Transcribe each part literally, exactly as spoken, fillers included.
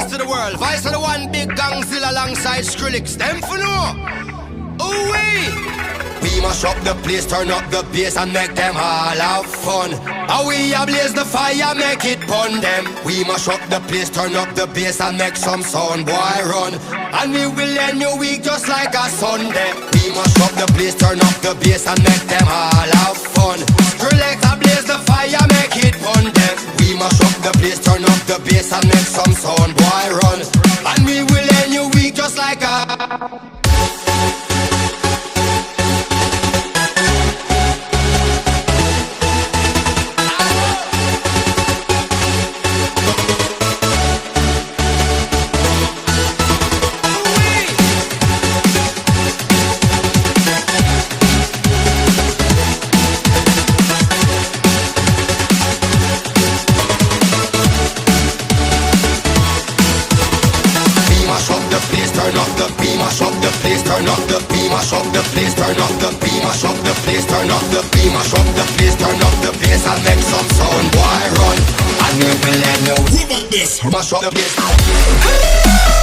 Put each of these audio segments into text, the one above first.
peace to the world. Vice of the one big gangzilla alongside Skrillex. Them for no. Ooh wee. We mash up the place, turn up the bass and make them all have fun. How we ablaze the fire, make it pun them. We mash up the place, turn up the bass and make some sound, boy run. And we will end your week just like a Sunday. We mash up the place, turn up the bass and make them all have fun. Skrillex ablaze the fire, make it pun them. We mash up the place, turn up the bass and make some sound, boy run. And we will end your week just like a... Turn up the beat, mash up the place, turn up the beat, mash up the place, turn up the beat, mash up the place, turn up the beat, mash up the place, turn up the bass and make some sound, boy run. And we will let you who about this, mash up the place.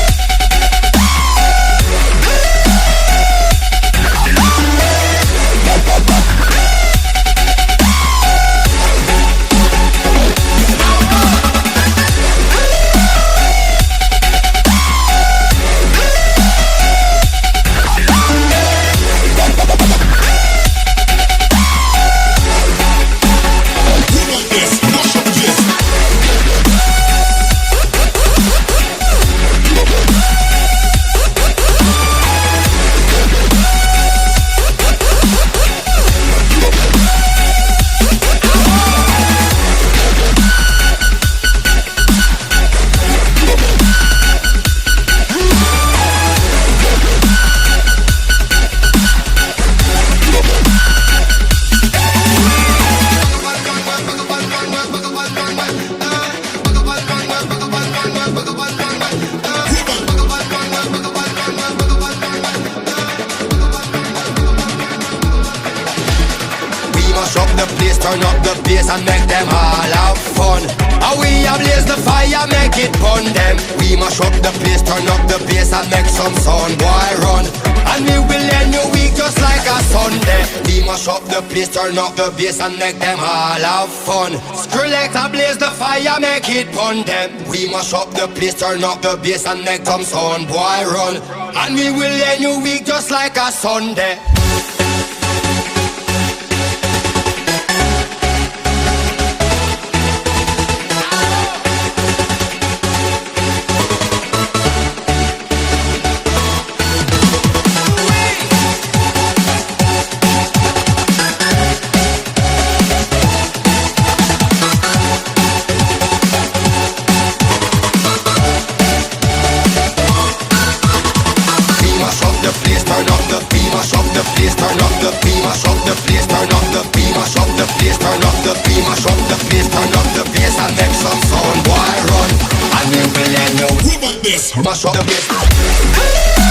Turn up the bass and make them all have fun. How we ablaze the fire, make it pun them. We mash up the place, turn up the bass and make some sound, boy run. And we will end your week just like a Sunday. We mash up the place, turn up the bass and make them all have fun. Skrillex ablaze the fire, make it pun them. We mash up the place, turn up the bass and make some sound, boy run. And we will end your week just like a Sunday. Turn up the beat, mash up the place, turn up the beat, mash up the place, turn up the beat, mash up the place, turn up the beat, mash up the place, turn up the bass and make some sound, boy run. And we will end you who about this, mash up the place.